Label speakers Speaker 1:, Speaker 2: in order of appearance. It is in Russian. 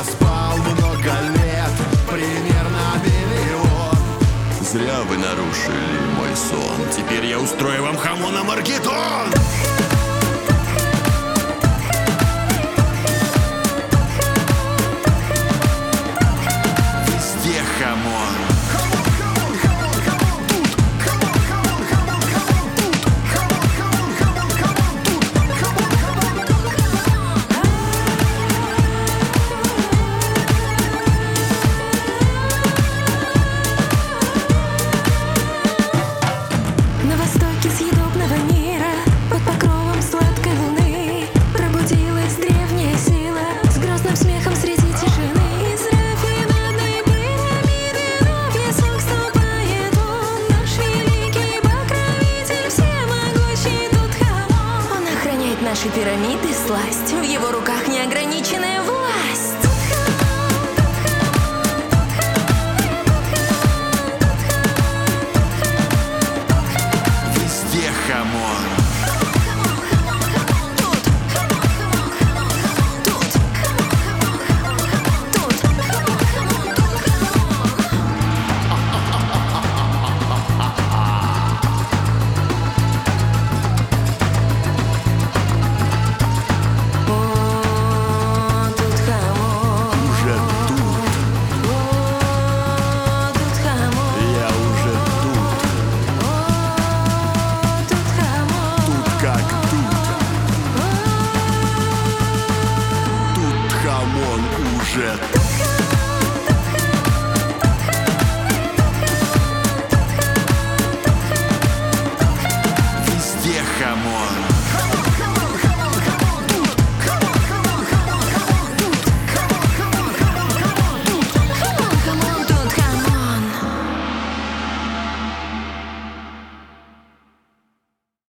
Speaker 1: я спал много лет, примерно миллион. Зря вы нарушили мой сон. Теперь я устрою вам хамона Маргедон. Везде хамон.
Speaker 2: На востоке съедобного мира, под покровом сладкой луны, пробудилась древняя сила с грозным смехом среди тишины. Из рафинадной пирамиды в песок ступает он, наш великий покровитель, всемогущий Тутхамон. Он охраняет наши пирамиды сласть, в его руках неограниченная власть.